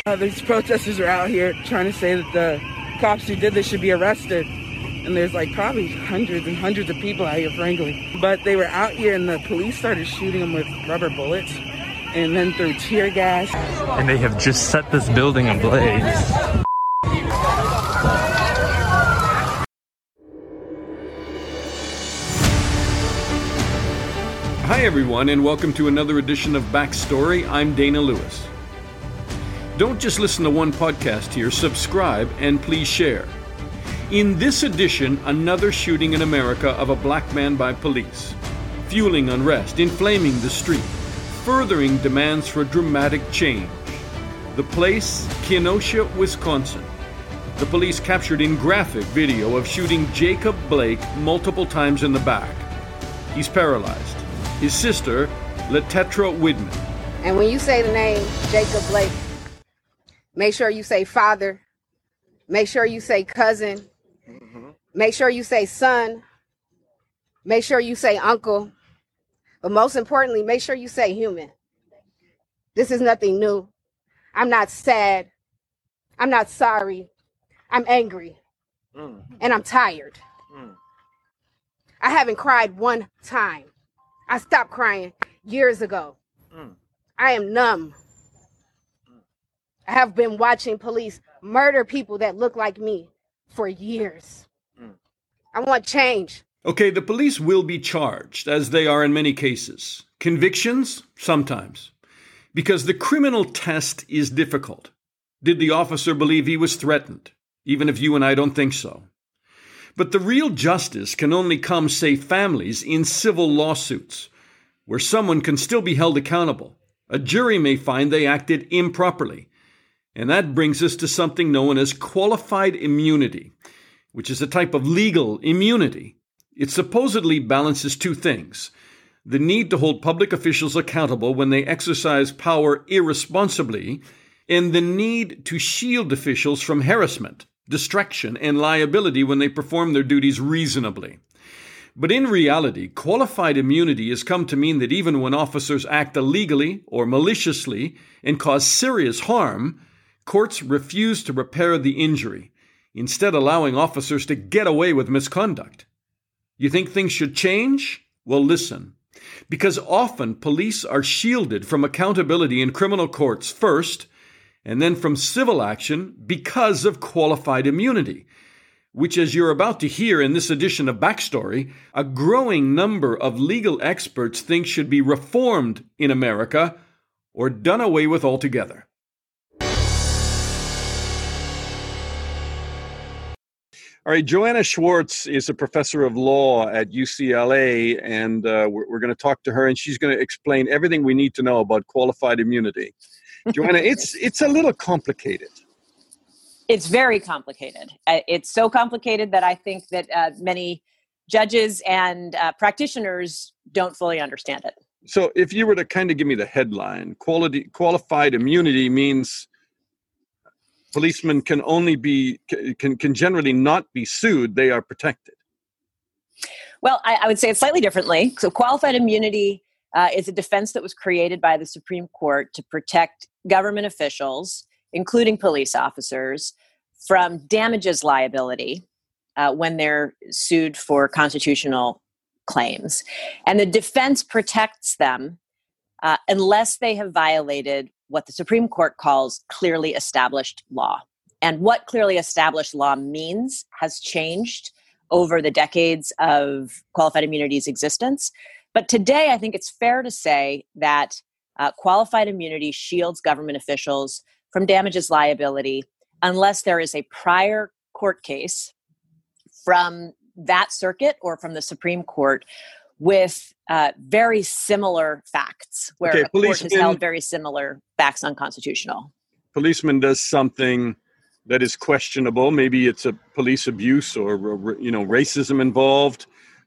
These protesters are out here trying to say that the cops who did this should be arrested. And there's like probably hundreds and hundreds of people out here, frankly. But they were out here and the police started shooting them with rubber bullets and then through tear gas. And they have just set this building ablaze. Hi everyone, and welcome to another edition of Backstory. I'm Dana Lewis. Don't just listen to one podcast here, subscribe and please share. In this edition, another shooting in America of a black man by police, fueling unrest, inflaming the street, furthering demands for dramatic change. The place, Kenosha, Wisconsin. The police captured in graphic video of shooting Jacob Blake multiple times in the back. He's paralyzed. His sister, Letetra Widman. And when you say the name Jacob Blake, make sure you say father. Make sure you say cousin. Make sure you say son. Make sure you say uncle. But most importantly, make sure you say human. This is nothing new. I'm not sad. I'm not sorry. I'm angry. And I'm tired. I haven't cried one time. I stopped crying years ago. I am numb. I have been watching police murder people that look like me for years. I want change. Okay, the police will be charged, as they are in many cases. Convictions? Sometimes. Because the criminal test is difficult. Did the officer believe he was threatened? Even if you and I don't think so. But the real justice can only come, say, families in civil lawsuits, where someone can still be held accountable. A jury may find they acted improperly. And that brings us to something known as qualified immunity, which is a type of legal immunity. It supposedly balances two things: the need to hold public officials accountable when they exercise power irresponsibly, and the need to shield officials from harassment, distraction, and liability when they perform their duties reasonably. But in reality, qualified immunity has come to mean that even when officers act illegally or maliciously and cause serious harm, courts refuse to repair the injury, instead allowing officers to get away with misconduct. You think things should change? Well, listen. Because often police are shielded from accountability in criminal courts first, and then from civil action because of qualified immunity, which, as you're about to hear in this edition of Backstory, a growing number of legal experts think should be reformed in America or done away with altogether. All right, Joanna Schwartz is a professor of law at UCLA, and we're going to talk to her, and she's going to explain everything we need to know about qualified immunity. Joanna, it's a little complicated. It's very complicated. It's so complicated that I think that many judges and practitioners don't fully understand it. So if you were to kind of give me the headline, qualified immunity means policemen can generally not be sued. They are protected. Well, I would say it slightly differently. So qualified immunity is a defense that was created by the Supreme Court to protect government officials, including police officers, from damages liability when they're sued for constitutional claims. And the defense protects them unless they have violated what the Supreme Court calls clearly established law. And what clearly established law means has changed over the decades of qualified immunity's existence. But today, I think it's fair to say that qualified immunity shields government officials from damages liability unless there is a prior court case from that circuit or from the Supreme Court with very similar facts, where a court has held very similar facts unconstitutional. Policeman does something that is questionable. Maybe it's a police abuse or racism involved.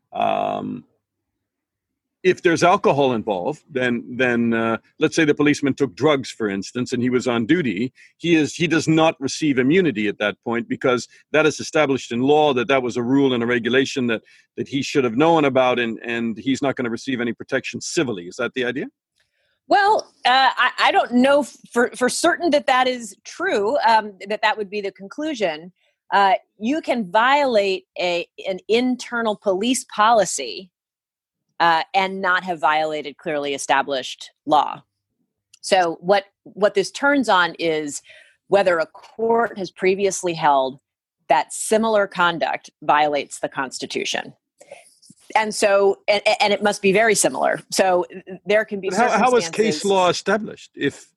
If there's alcohol involved, then let's say the policeman took drugs, for instance, and he was on duty. He does not receive immunity at that point because that is established in law that was a rule and a regulation that he should have known about, and he's not going to receive any protection civilly. Is that the idea? Well, I don't know for certain that is true, that would be the conclusion. You can violate an internal police policy and not have violated clearly established law. So what this turns on is whether a court has previously held that similar conduct violates the Constitution. And so, and it must be very similar. So there can be circumstances. How is case law established?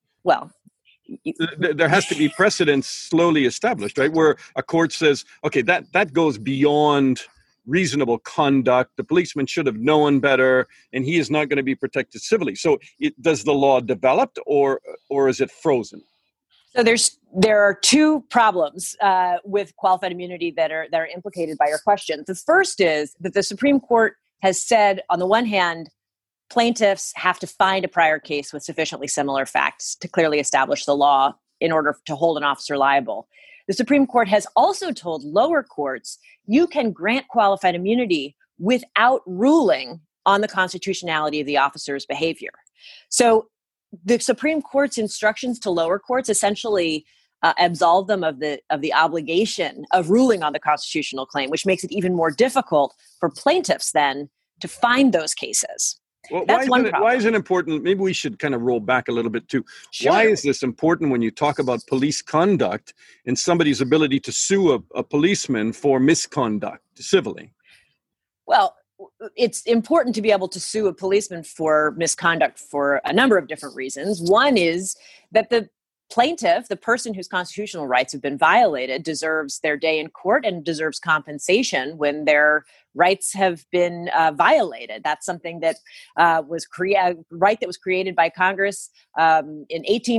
There has to be precedents slowly established, right? Where a court says, okay, that goes beyond reasonable conduct. The policeman should have known better, and he is not going to be protected civilly. So does the law develop, or is it frozen? So there are two problems with qualified immunity that are implicated by your question. The first is that the Supreme Court has said, on the one hand, plaintiffs have to find a prior case with sufficiently similar facts to clearly establish the law in order to hold an officer liable. The Supreme Court has also told lower courts you can grant qualified immunity without ruling on the constitutionality of the officer's behavior. So the Supreme Court's instructions to lower courts essentially absolve them of the obligation of ruling on the constitutional claim, which makes it even more difficult for plaintiffs then to find those cases. Well, That's one problem. Why is it important? Maybe we should kind of roll back a little bit too. Sure. Why is this important when you talk about police conduct and somebody's ability to sue a policeman for misconduct civilly? Well, it's important to be able to sue a policeman for misconduct for a number of different reasons. One is that the plaintiff, the person whose constitutional rights have been violated, deserves their day in court and deserves compensation when their rights have been violated. That's something that was created by Congress in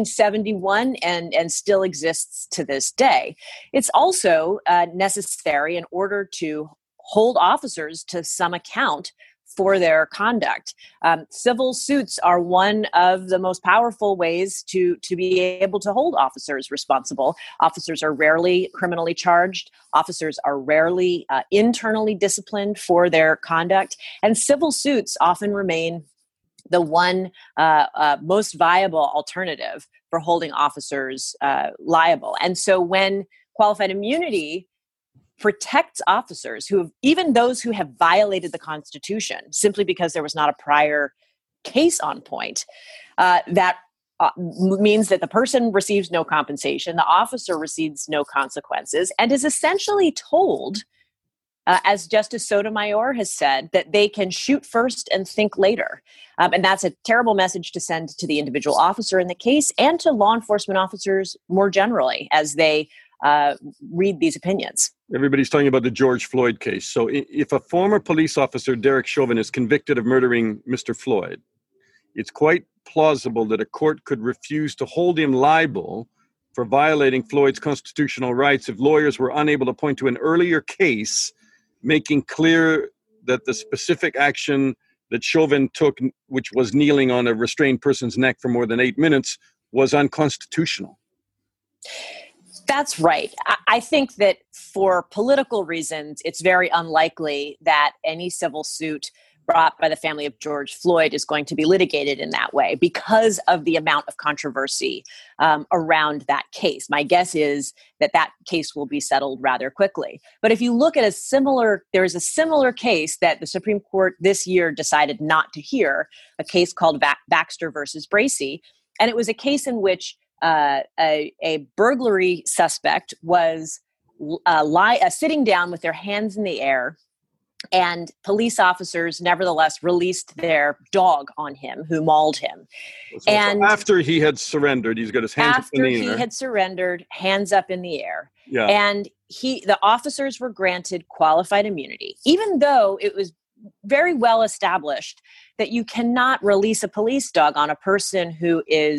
1871 and still exists to this day. It's also necessary in order to hold officers to some account for their conduct. Civil suits are one of the most powerful ways to be able to hold officers responsible. Officers are rarely criminally charged. Officers are rarely internally disciplined for their conduct. And civil suits often remain the one most viable alternative for holding officers liable. And so when qualified immunity protects officers even those who have violated the Constitution simply because there was not a prior case on point, that means that the person receives no compensation, the officer receives no consequences, and is essentially told, as Justice Sotomayor has said, that they can shoot first and think later. And that's a terrible message to send to the individual officer in the case and to law enforcement officers more generally as they read these opinions. Everybody's talking about the George Floyd case. So if a former police officer, Derek Chauvin, is convicted of murdering Mr. Floyd, it's quite plausible that a court could refuse to hold him liable for violating Floyd's constitutional rights if lawyers were unable to point to an earlier case making clear that the specific action that Chauvin took, which was kneeling on a restrained person's neck for more than 8 minutes, was unconstitutional. That's right. I think that for political reasons, it's very unlikely that any civil suit brought by the family of George Floyd is going to be litigated in that way because of the amount of controversy around that case. My guess is that case will be settled rather quickly. But if you look at there is a similar case that the Supreme Court this year decided not to hear, a case called Baxter versus Bracey. And it was a case in which a burglary suspect was sitting down with their hands in the air, and police officers nevertheless released their dog on him, who mauled him. So after he had surrendered, he's got his hands up in the air. After he had surrendered, hands up in the air. Yeah. And the officers were granted qualified immunity, even though it was very well established that you cannot release a police dog on a person who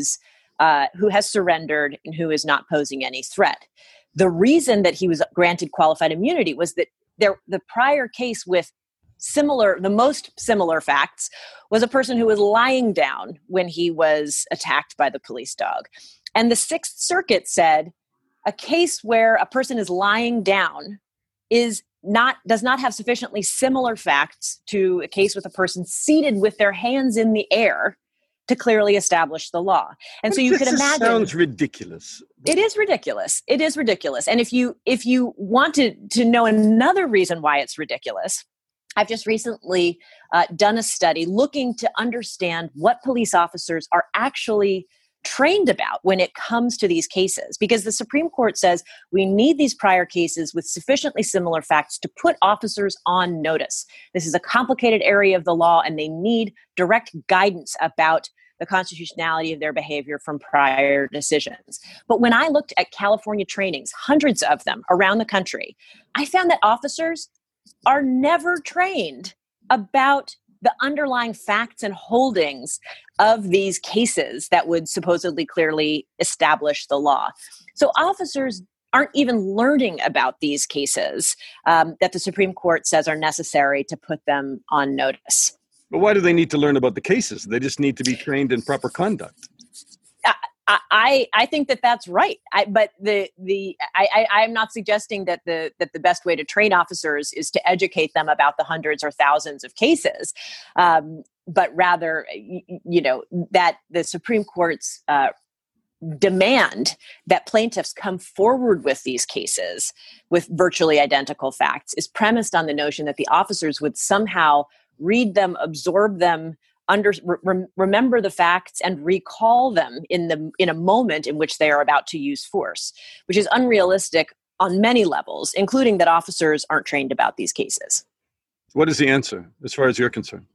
has surrendered and who is not posing any threat. The reason that he was granted qualified immunity was that the prior case with the most similar facts was a person who was lying down when he was attacked by the police dog. And the Sixth Circuit said a case where a person is lying down does not have sufficiently similar facts to a case with a person seated with their hands in the air to clearly establish the law. And so you could imagine. Sounds ridiculous. It is ridiculous. It is ridiculous. And if you want to know another reason why it's ridiculous, I've just recently done a study looking to understand what police officers are actually trained about when it comes to these cases, because the Supreme Court says we need these prior cases with sufficiently similar facts to put officers on notice. This is a complicated area of the law, and they need direct guidance about the constitutionality of their behavior from prior decisions. But when I looked at California trainings, hundreds of them around the country, I found that officers are never trained about the underlying facts and holdings of these cases that would supposedly clearly establish the law. So officers aren't even learning about these cases that the Supreme Court says are necessary to put them on notice. But why do they need to learn about the cases? They just need to be trained in proper conduct. I think that that's right. But I'm not suggesting that the best way to train officers is to educate them about the hundreds or thousands of cases, but rather, that the Supreme Court's demand that plaintiffs come forward with these cases with virtually identical facts is premised on the notion that the officers would somehow read them, absorb them, remember the facts, and recall them in a moment in which they are about to use force, which is unrealistic on many levels, including that officers aren't trained about these cases. What is the answer, as far as you're concerned?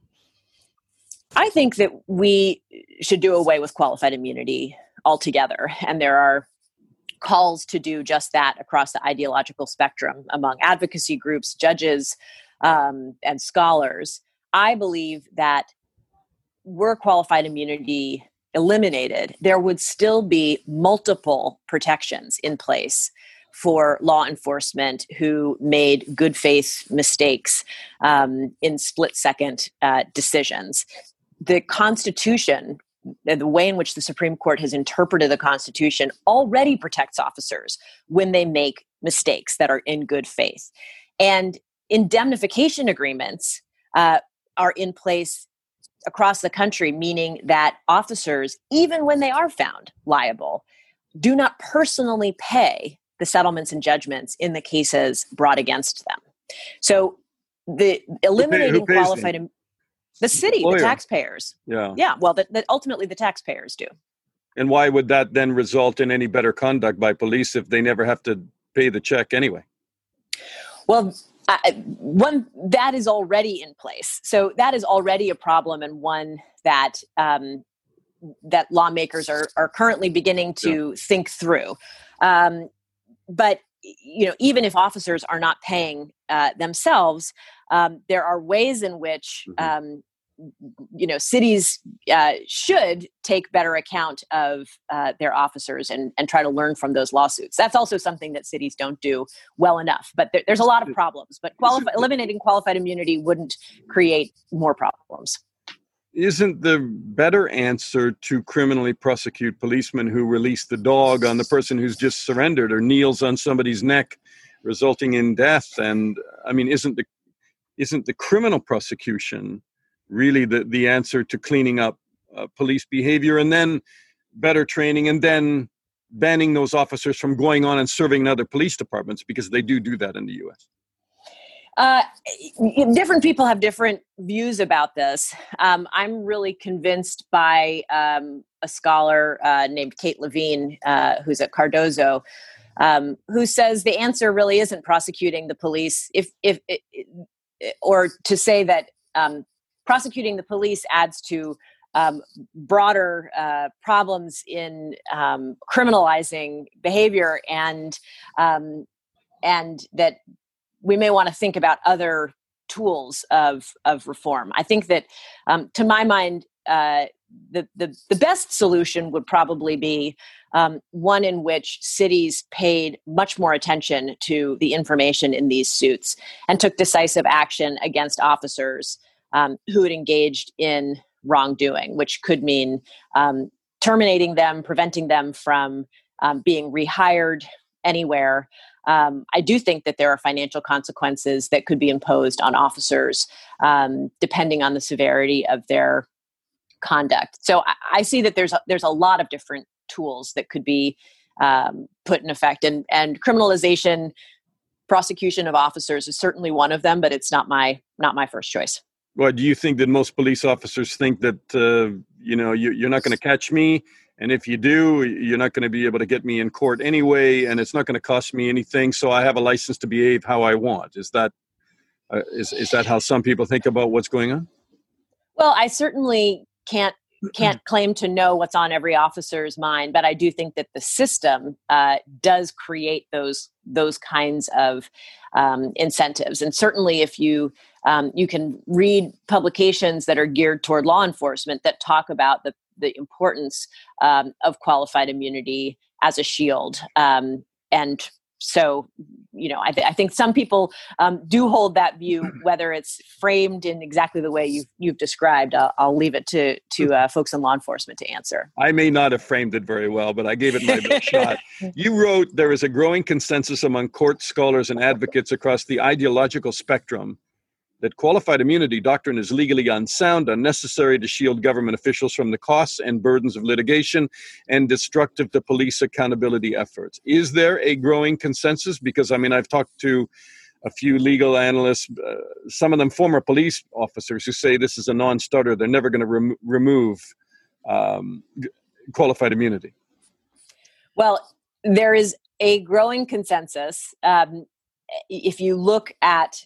I think that we should do away with qualified immunity altogether, and there are calls to do just that across the ideological spectrum among advocacy groups, judges, and scholars. I believe that were qualified immunity eliminated, there would still be multiple protections in place for law enforcement who made good faith mistakes in split-second decisions. The Constitution, the way in which the Supreme Court has interpreted the Constitution, already protects officers when they make mistakes that are in good faith. And indemnification agreements are in place across the country, meaning that officers, even when they are found liable, do not personally pay the settlements and judgments in the cases brought against them. So the eliminating qualified, the city, the taxpayers. Yeah. Well, ultimately the taxpayers do. And why would that then result in any better conduct by police if they never have to pay the check anyway? Well, one that is already in place. So that is already a problem, and one that that lawmakers are currently beginning to think through. But even if officers are not paying themselves, there are ways in which cities should take better account of their officers and try to learn from those lawsuits. That's also something that cities don't do well enough. But there's a lot of problems. But eliminating qualified immunity wouldn't create more problems. Isn't the better answer to criminally prosecute policemen who release the dog on the person who's just surrendered or kneels on somebody's neck, resulting in death? And I mean, isn't the criminal prosecution really the answer to cleaning up police behavior, and then better training, and then banning those officers from going on and serving in other police departments, because they do that in the U.S.? Different people have different views about this. I'm really convinced by a scholar named Kate Levine, who's at Cardozo, who says the answer really isn't prosecuting the police, or to say that prosecuting the police adds to broader problems in criminalizing behavior, and that we may want to think about other tools of reform. I think that, to my mind, the best solution would probably be one in which cities paid much more attention to the information in these suits and took decisive action against officers who had engaged in wrongdoing, which could mean terminating them, preventing them from being rehired anywhere. I do think that there are financial consequences that could be imposed on officers, depending on the severity of their conduct. So I see that there's a lot of different tools that could be put in effect, and criminalization, prosecution of officers is certainly one of them, but it's not my first choice. Well, do you think that most police officers think that, you're not going to catch me? And if you do, you're not going to be able to get me in court anyway, and it's not going to cost me anything. So I have a license to behave how I want. Is that how some people think about what's going on? Well, I certainly can't claim to know what's on every officer's mind, but I do think that the system does create those kinds of incentives. And certainly, if you can read publications that are geared toward law enforcement that talk about the importance of qualified immunity as a shield, and so, I think some people do hold that view, whether it's framed in exactly the way you've described. I'll leave it to folks in law enforcement to answer. I may not have framed it very well, but I gave it my best shot. You wrote, there is a growing consensus among court scholars and advocates across the ideological spectrum that qualified immunity doctrine is legally unsound, unnecessary to shield government officials from the costs and burdens of litigation, and destructive to police accountability efforts. Is there a growing consensus? Because, I've talked to a few legal analysts, some of them former police officers, who say this is a non-starter. They're never going to remove qualified immunity. Well, there is a growing consensus. If you look at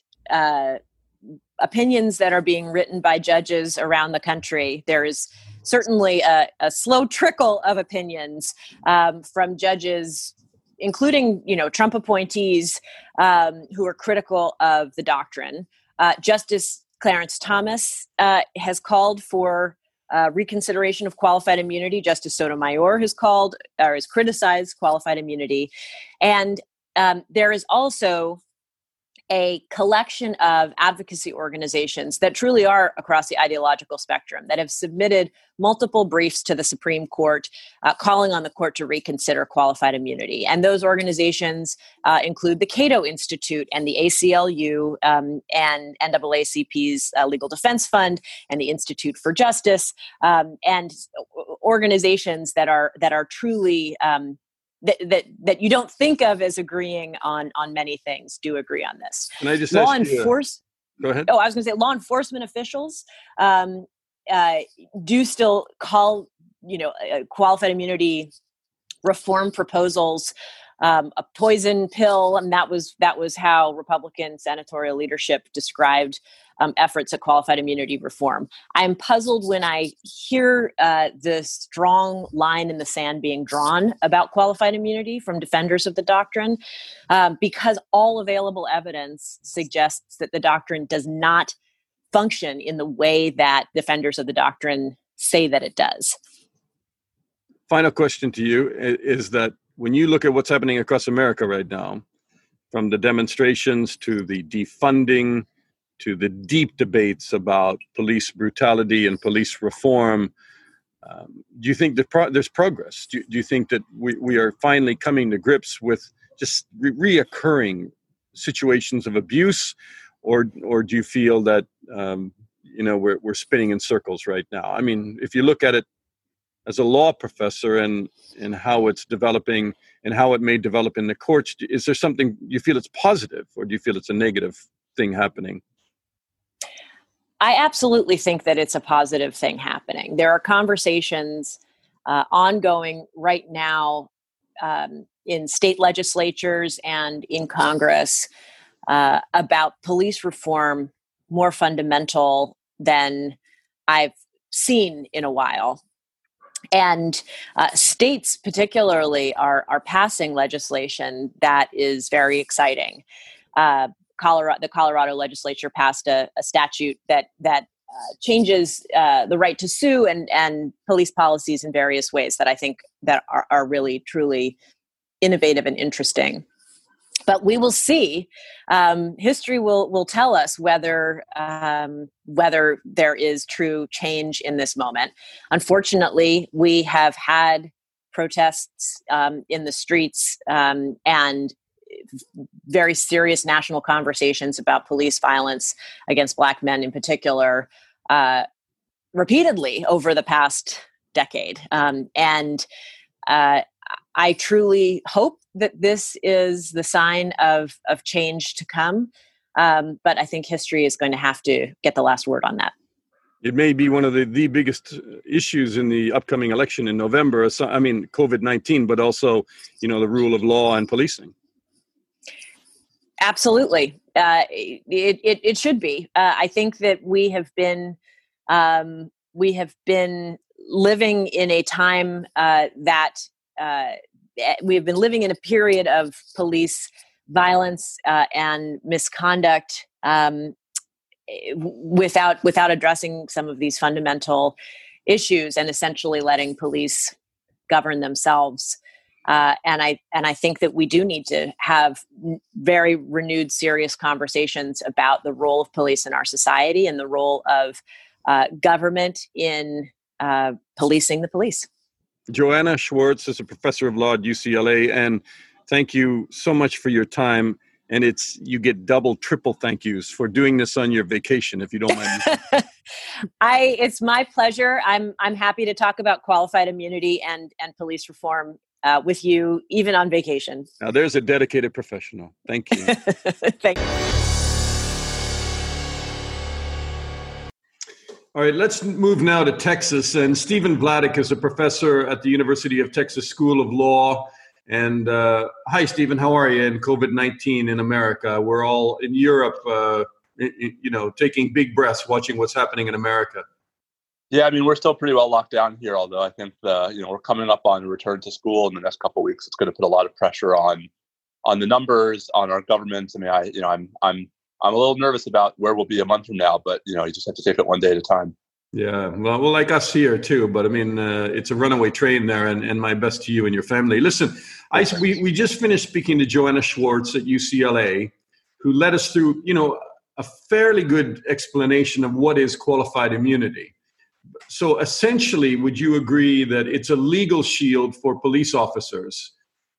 opinions that are being written by judges around the country, there is certainly a slow trickle of opinions from judges, including Trump appointees who are critical of the doctrine. Justice Clarence Thomas has called for reconsideration of qualified immunity. Justice Sotomayor has criticized qualified immunity, and there is also a collection of advocacy organizations that truly are across the ideological spectrum that have submitted multiple briefs to the Supreme Court calling on the court to reconsider qualified immunity. And those organizations include the Cato Institute and the ACLU and NAACP's Legal Defense Fund and the Institute for Justice, and organizations that are truly that you don't think of as agreeing on many things do agree on this. Can I just Go ask Go ahead. Oh, I was going to say law enforcement officials do still call qualified immunity reform proposals a poison pill, and that was how Republican senatorial leadership described efforts at qualified immunity reform. I'm puzzled when I hear the strong line in the sand being drawn about qualified immunity from defenders of the doctrine, because all available evidence suggests that the doctrine does not function in the way that defenders of the doctrine say that it does. Final question to you is that when you look at what's happening across America right now, from the demonstrations to the defunding to the deep debates about police brutality and police reform, do you think that there's progress? Do you think that we are finally coming to grips with just reoccurring situations of abuse, or do you feel that we're spinning in circles right now? I mean, if you look at it as a law professor and how it's developing and how it may develop in the courts, is there something you feel it's positive, or do you feel it's a negative thing happening? I absolutely think that it's a positive thing happening. There are conversations ongoing right now in state legislatures and in Congress about police reform more fundamental than I've seen in a while. And states particularly are passing legislation that is very exciting. The Colorado legislature passed a statute that changes the right to sue and police policies in various ways that I think that are really, truly innovative and interesting. But we will see. History will tell us whether there is true change in this moment. Unfortunately, we have had protests in the streets and very serious national conversations about police violence against Black men in particular repeatedly over the past decade. And I truly hope that this is the sign of change to come. But I think history is going to have to get the last word on that. It may be one of the biggest issues in the upcoming election in November. I mean, COVID-19, but also, the rule of law and policing. Absolutely. It should be. I think that we have been living in a time that we have been living in a period of police violence and misconduct without addressing some of these fundamental issues and essentially letting police govern themselves. And I think that we do need to have very renewed, serious conversations about the role of police in our society and the role of government in policing the police. Joanna Schwartz is a professor of law at UCLA, and thank you so much for your time. And you get double, triple thank yous for doing this on your vacation, if you don't mind. It's my pleasure. I'm happy to talk about qualified immunity and police reform with you, even on vacation. Now, there's a dedicated professional. Thank you. Thank you. All right, let's move now to Texas. And Stephen Vladeck is a professor at the University of Texas School of Law. And hi, Stephen, how are you in COVID-19 in America? We're all in Europe, taking big breaths, watching what's happening in America. Yeah, I mean, we're still pretty well locked down here, although I think, we're coming up on a return to school in the next couple of weeks. It's going to put a lot of pressure on the numbers, on our government. I mean, I'm a little nervous about where we'll be a month from now, but, you just have to take it one day at a time. Yeah, well, like us here too, but I mean, it's a runaway train there, and my best to you and your family. Listen, we just finished speaking to Joanna Schwartz at UCLA, who led us through, a fairly good explanation of what is qualified immunity. So essentially, would you agree that it's a legal shield for police officers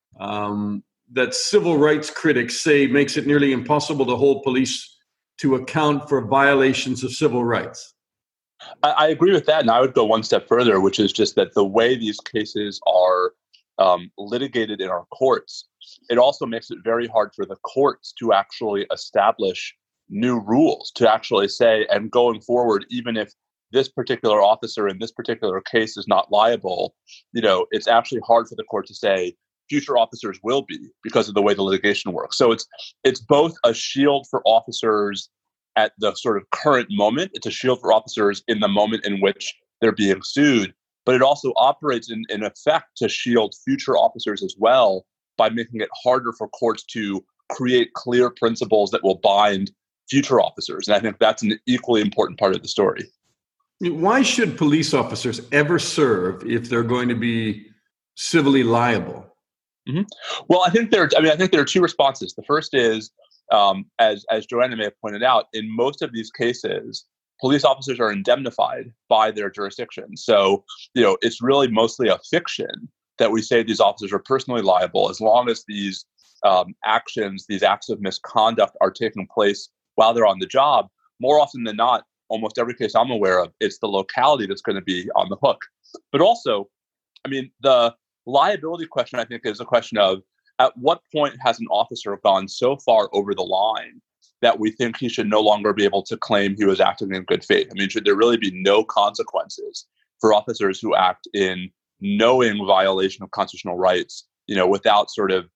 that civil rights critics say makes it nearly impossible to hold police to account for violations of civil rights? I agree with that, and I would go one step further, which is just that the way these cases are litigated in our courts, it also makes it very hard for the courts to actually establish new rules, to actually say, and going forward, even if this particular officer in this particular case is not liable, it's actually hard for the court to say future officers will be, because of the way the litigation works. So it's both a shield for officers at the sort of current moment. It's a shield for officers in the moment in which they're being sued, but it also operates in effect to shield future officers as well by making it harder for courts to create clear principles that will bind future officers. And I think that's an equally important part of the story. Why should police officers ever serve if they're going to be civilly liable? Mm-hmm. Well, I think there are two responses. The first is, as Joanna may have pointed out, in most of these cases, police officers are indemnified by their jurisdiction. So, it's really mostly a fiction that we say these officers are personally liable as long as these actions, these acts of misconduct are taking place while they're on the job. More often than not, almost every case I'm aware of, it's the locality that's going to be on the hook. But also, the liability question, I think, is a question of at what point has an officer gone so far over the line that we think he should no longer be able to claim he was acting in good faith? Should there really be no consequences for officers who act in knowing violation of constitutional rights, without sort of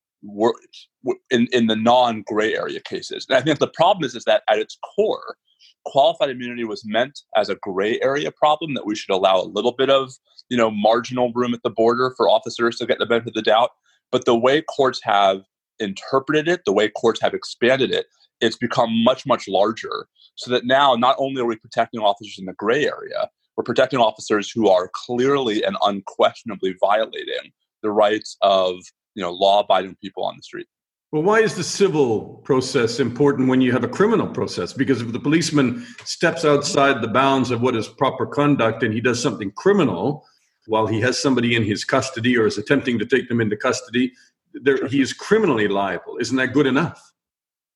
in the non-gray area cases? And I think the problem is that at its core, qualified immunity was meant as a gray area problem, that we should allow a little bit of, marginal room at the border for officers to get the benefit of the doubt. But the way courts have interpreted it, the way courts have expanded it, it's become much, much larger. So that now not only are we protecting officers in the gray area, we're protecting officers who are clearly and unquestionably violating the rights of, law-abiding people on the street. Well, why is the civil process important when you have a criminal process? Because if the policeman steps outside the bounds of what is proper conduct and he does something criminal while he has somebody in his custody or is attempting to take them into custody, he is criminally liable. Isn't that good enough?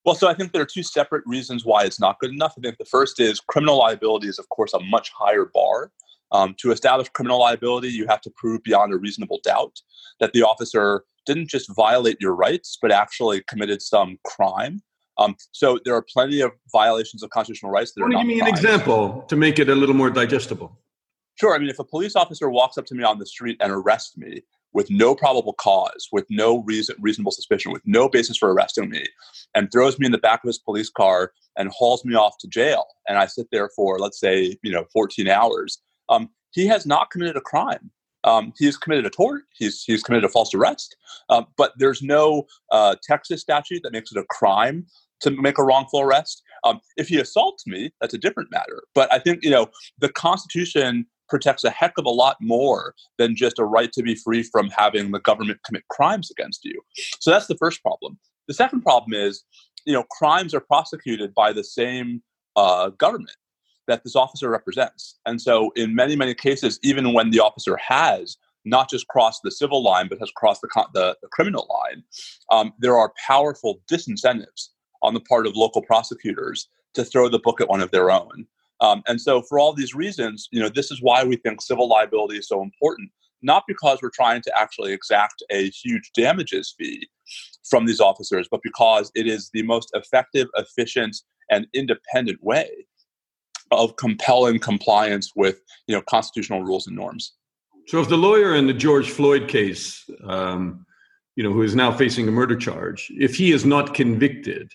Well, so I think there are two separate reasons why it's not good enough. I think the first is criminal liability is, of course, a much higher bar. To establish criminal liability, you have to prove beyond a reasonable doubt that the officer didn't just violate your rights, but actually committed some crime. So there are plenty of violations of constitutional rights that are not Give me an crimes. example to make it a little more digestible. Sure. I mean, if a police officer walks up to me on the street and arrests me with no probable cause, with no reasonable suspicion, with no basis for arresting me, and throws me in the back of his police car and hauls me off to jail, and I sit there for, let's say, 14 hours, he has not committed a crime. He has committed a tort. He's committed a false arrest. But there's no Texas statute that makes it a crime to make a wrongful arrest. If he assaults me, that's a different matter. But I think, the Constitution protects a heck of a lot more than just a right to be free from having the government commit crimes against you. So that's the first problem. The second problem is, crimes are prosecuted by the same government that this officer represents. And so in many, many cases, even when the officer has not just crossed the civil line, but has crossed the criminal line, there are powerful disincentives on the part of local prosecutors to throw the book at one of their own. And so for all these reasons, this is why we think civil liability is so important, not because we're trying to actually exact a huge damages fee from these officers, but because it is the most effective, efficient, and independent way of compelling compliance with, constitutional rules and norms. So if the lawyer in the George Floyd case, who is now facing a murder charge, if he is not convicted,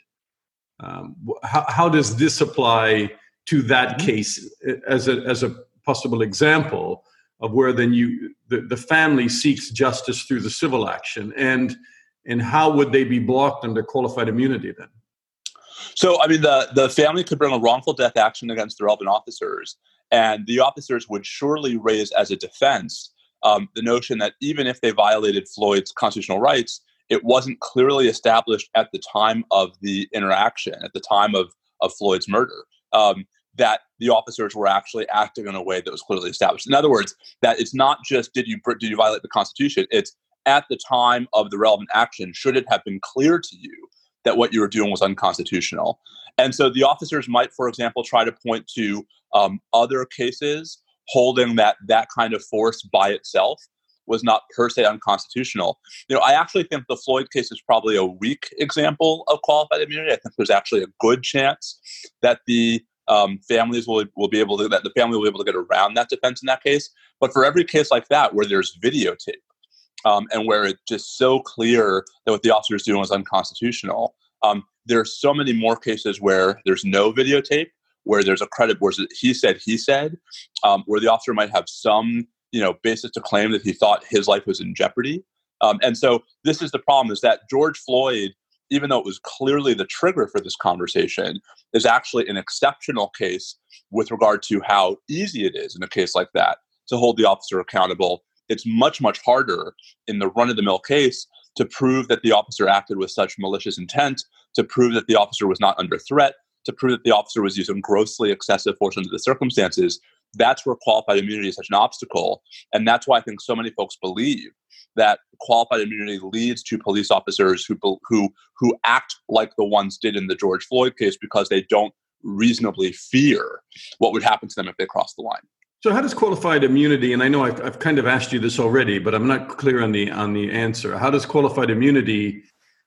how does this apply to that case as a possible example of where then the family seeks justice through the civil action, and how would they be blocked under qualified immunity then? So, I mean, the family could bring a wrongful death action against the relevant officers, and the officers would surely raise as a defense the notion that even if they violated Floyd's constitutional rights, it wasn't clearly established at the time of the interaction, at the time of Floyd's murder, that the officers were actually acting in a way that was clearly established. In other words, that it's not just did you violate the Constitution, it's at the time of the relevant action, should it have been clear to you that what you were doing was unconstitutional. And so the officers might, for example, try to point to other cases holding that kind of force by itself was not per se unconstitutional. I actually think the Floyd case is probably a weak example of qualified immunity. I think there's actually a good chance that the families will be able to get around that defense in that case. But for every case like that where there's videotape, and where it's just so clear that what the officer is doing was unconstitutional, there are so many more cases where there's no videotape, where there's where he said, where the officer might have some basis to claim that he thought his life was in jeopardy. And so this is the problem, is that George Floyd, even though it was clearly the trigger for this conversation, is actually an exceptional case with regard to how easy it is in a case like that to hold the officer accountable. It's much, much harder in the run-of-the-mill case to prove that the officer acted with such malicious intent, to prove that the officer was not under threat, to prove that the officer was using grossly excessive force under the circumstances. That's where qualified immunity is such an obstacle. And that's why I think so many folks believe that qualified immunity leads to police officers who act like the ones did in the George Floyd case because they don't reasonably fear what would happen to them if they cross the line. So how does qualified immunity, and I know I've kind of asked you this already, but I'm not clear on the answer. How does qualified immunity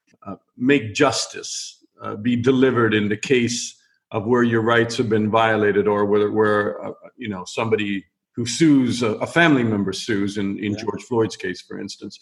make justice be delivered in the case of where your rights have been violated, or where somebody who sues, a family member sues in George Floyd's case, for instance?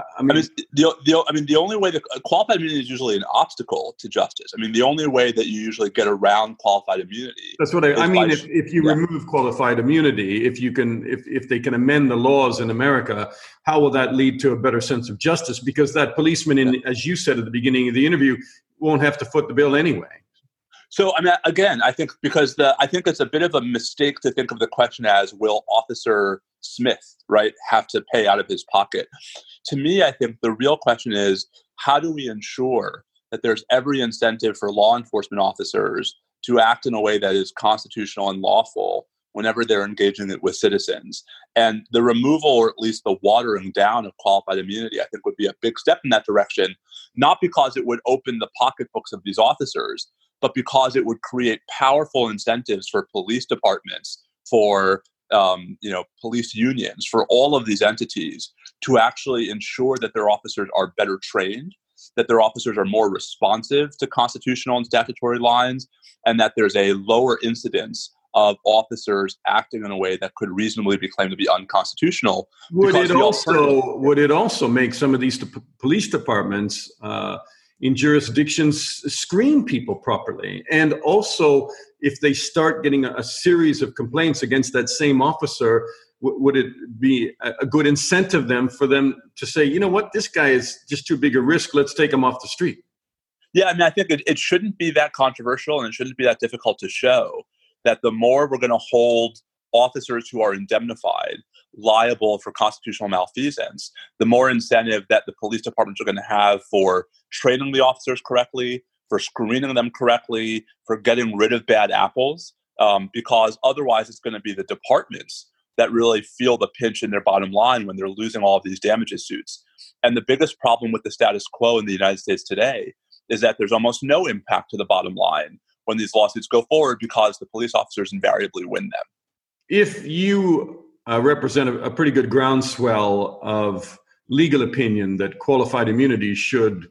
The only way that qualified immunity is usually an obstacle to justice. I mean, the only way that you usually get around qualified immunity. That's what I mean. If you remove qualified immunity, if they can amend the laws in America, how will that lead to a better sense of justice? Because that policeman, as you said at the beginning of the interview, won't have to foot the bill anyway. So, I mean, again, I think I think it's a bit of a mistake to think of the question as, will Officer Smith, right, have to pay out of his pocket? To me, I think the real question is, how do we ensure that there's every incentive for law enforcement officers to act in a way that is constitutional and lawful whenever they're engaging with citizens. And the removal, or at least the watering down of qualified immunity, I think would be a big step in that direction, not because it would open the pocketbooks of these officers, but because it would create powerful incentives for police departments, for police unions, for all of these entities to actually ensure that their officers are better trained, that their officers are more responsive to constitutional and statutory lines, and that there's a lower incidence of officers acting in a way that could reasonably be claimed to be unconstitutional. Would it also make some of these police departments in jurisdictions screen people properly? And also, if they start getting a series of complaints against that same officer, would it be a good incentive for them to say, you know what, this guy is just too big a risk, let's take him off the street? Yeah, I mean, I think it shouldn't be that controversial, and it shouldn't be that difficult to show that the more we're going to hold officers who are indemnified liable for constitutional malfeasance, the more incentive that the police departments are going to have for training the officers correctly, for screening them correctly, for getting rid of bad apples, because otherwise it's going to be the departments that really feel the pinch in their bottom line when they're losing all of these damages suits. And the biggest problem with the status quo in the United States today is that there's almost no impact to the bottom line when these lawsuits go forward, because the police officers invariably win them. If you represent a pretty good groundswell of legal opinion that qualified immunity should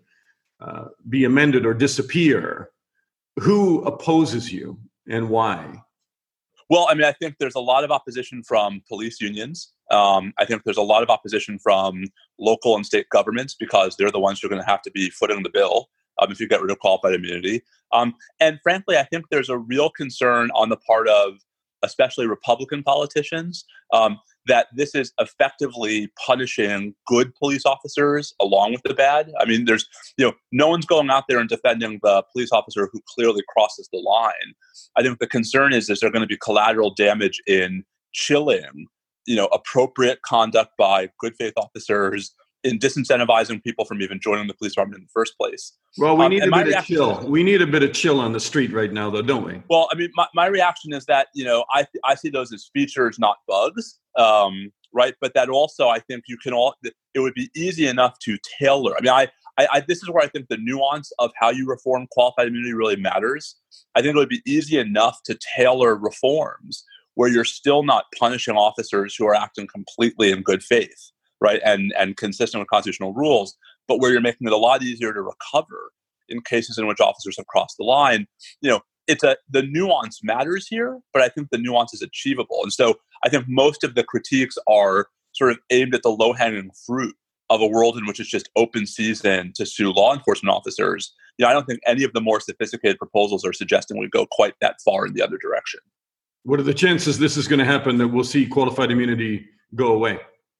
be amended or disappear, who opposes you and why? Well, I mean, I think there's a lot of opposition from police unions. I think there's a lot of opposition from local and state governments, because they're the ones who are going to have to be footing the bill if you get rid of qualified immunity. And frankly, I think there's a real concern on the part of especially Republican politicians that this is effectively punishing good police officers along with the bad. I mean, there's, no one's going out there and defending the police officer who clearly crosses the line. I think the concern is there going to be collateral damage in chilling, appropriate conduct by good faith officers, in disincentivizing people from even joining the police department in the first place. Well, we need a bit of chill. We need a bit of chill on the street right now, though, don't we? Well, I mean, my reaction is that, I see those as features, not bugs, right? But that also, I think it would be easy enough to tailor. I mean, I this is where I think the nuance of how you reform qualified immunity really matters. I think it would be easy enough to tailor reforms where you're still not punishing officers who are acting completely in good faith, right, and consistent with constitutional rules, but where you're making it a lot easier to recover in cases in which officers have crossed the line. The nuance matters here, but I think the nuance is achievable. And so I think most of the critiques are sort of aimed at the low-hanging fruit of a world in which it's just open season to sue law enforcement officers. I don't think any of the more sophisticated proposals are suggesting we go quite that far in the other direction. What are the chances this is going to happen, that we'll see qualified immunity go away?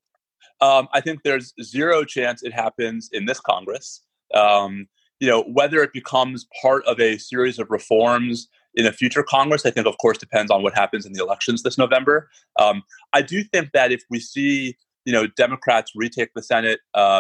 I think there's zero chance it happens in this Congress. Whether it becomes part of a series of reforms in a future Congress, I think, of course, depends on what happens in the elections this November. I do think that if we see, Democrats retake the Senate,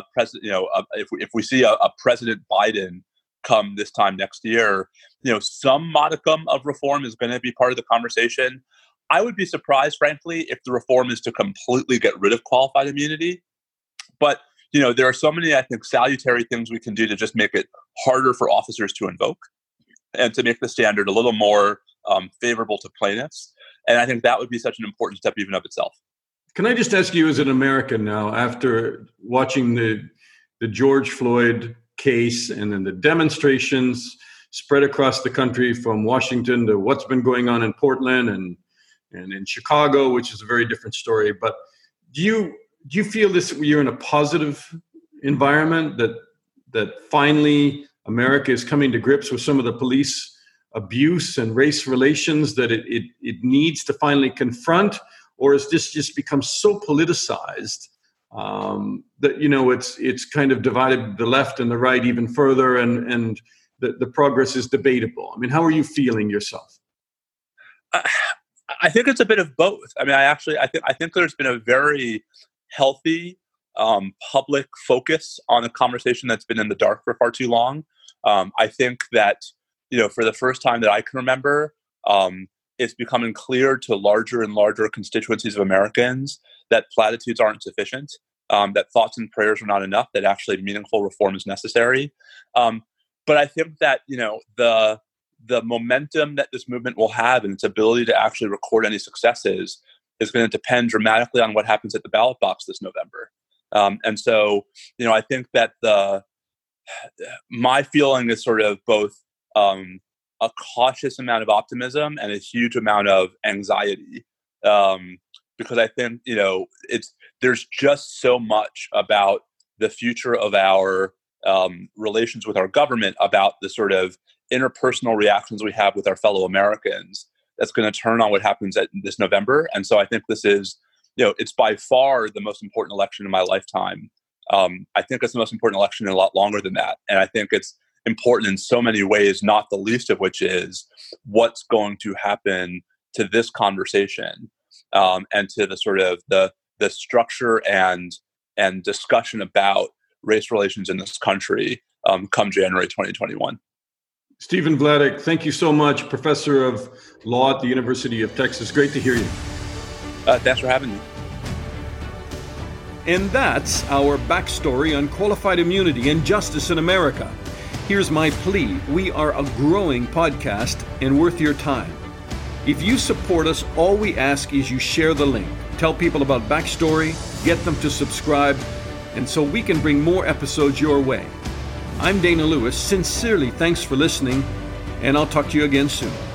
if we see a President Biden come this time next year, some modicum of reform is going to be part of the conversation. I would be surprised, frankly, if the reform is to completely get rid of qualified immunity. But, there are so many, I think, salutary things we can do to just make it harder for officers to invoke and to make the standard a little more favorable to plaintiffs. And I think that would be such an important step even of itself. Can I just ask you, as an American now, after watching the George Floyd case and then the demonstrations spread across the country from Washington to what's been going on in Portland and in Chicago, which is a very different story. But do you feel this, you're in a positive environment, that finally America is coming to grips with some of the police abuse and race relations that it needs to finally confront? Or has this just become so politicized that, it's kind of divided the left and the right even further, and the progress is debatable? I mean, how are you feeling yourself? I think it's a bit of both. I mean, I think there's been a very healthy public focus on a conversation that's been in the dark for far too long. I think that, for the first time that I can remember, it's becoming clear to larger and larger constituencies of Americans that platitudes aren't sufficient, that thoughts and prayers are not enough, that actually meaningful reform is necessary. But I think that, the momentum that this movement will have and its ability to actually record any successes is going to depend dramatically on what happens at the ballot box this November. And so, I think that my feeling is sort of both a cautious amount of optimism and a huge amount of anxiety, because I think there's just so much about the future of our relations with our government, about the sort of interpersonal reactions we have with our fellow Americans, that's going to turn on what happens this November. And so I think this is, it's by far the most important election in my lifetime. I think it's the most important election in a lot longer than that. And I think it's important in so many ways, not the least of which is what's going to happen to this conversation, and to the sort of the structure and discussion about race relations in this country come January 2021. Stephen Vladeck, thank you so much, professor of law at the University of Texas. Great to hear you. Thanks for having me. And that's our backstory on qualified immunity and justice in America. Here's my plea. We are a growing podcast and worth your time. If you support us, all we ask is you share the link. Tell people about Backstory, get them to subscribe, and so we can bring more episodes your way. I'm Dana Lewis. Sincerely, thanks for listening, and I'll talk to you again soon.